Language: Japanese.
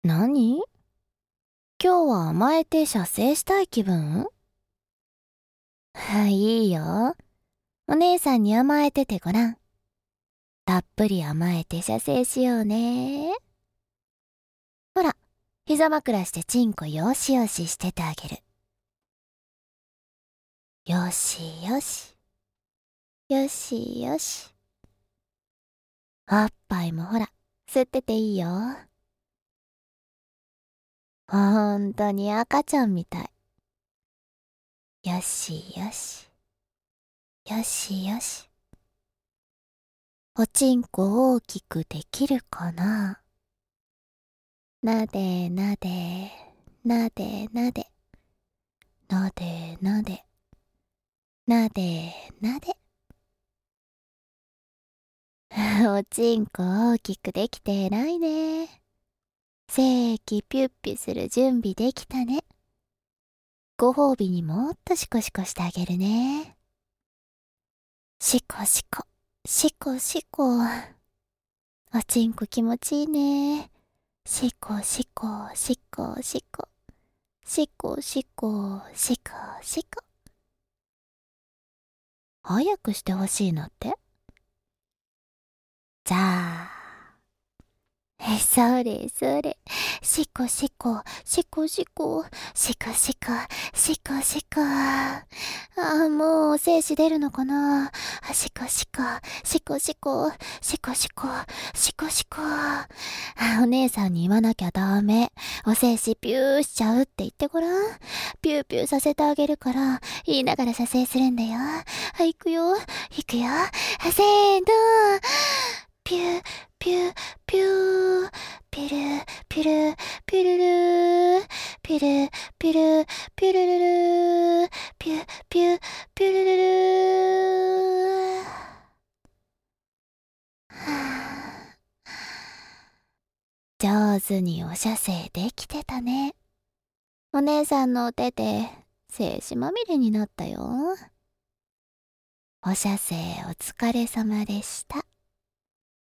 何？今日は甘えて射精したい気分？いいよ。お姉さんに甘えててごらん。たっぷり甘えて射精しようね。ほら、膝枕してチンコよしよししててあげる。よしよし。よしよし。おっぱいもほら、吸ってていいよ。ほんとに赤ちゃんみたい。よしよし。よしよし。おちんこ大きくできるかな？なでなで、なでなで、なでなで、なでなで。おちんこ大きくできて偉いね。正規ピュッピュする準備できたね。ご褒美にもっとシコシコしてあげるね。シコシコ、シコシコ。おちんこ気持ちいいね。シコシコ、シコシコ。シコシコ、シコシコ。早くしてほしいのって？じゃあ、それそれ。シコシコ、シコシコ、シコシコ、シコシコ。もう精子出るのかな。シコシコ、シコシコ、シコシコ、シコシコ。お姉さんに言わなきゃダメ。お精子ピューしちゃうって言ってごらん。ピューピューさせてあげるから、言いながら射精するんだよ。行くよ、行くよ。せーの。ピュー、ピュー、ピュー、ピル、ピル、ピルルー、ピル、ピル、ピルルルー、ピュ、ピュ、ピルルルー。はあ、上手にお射精できてたね。お姉さんのお手で精子まみれになったよ。お射精お疲れ様でした。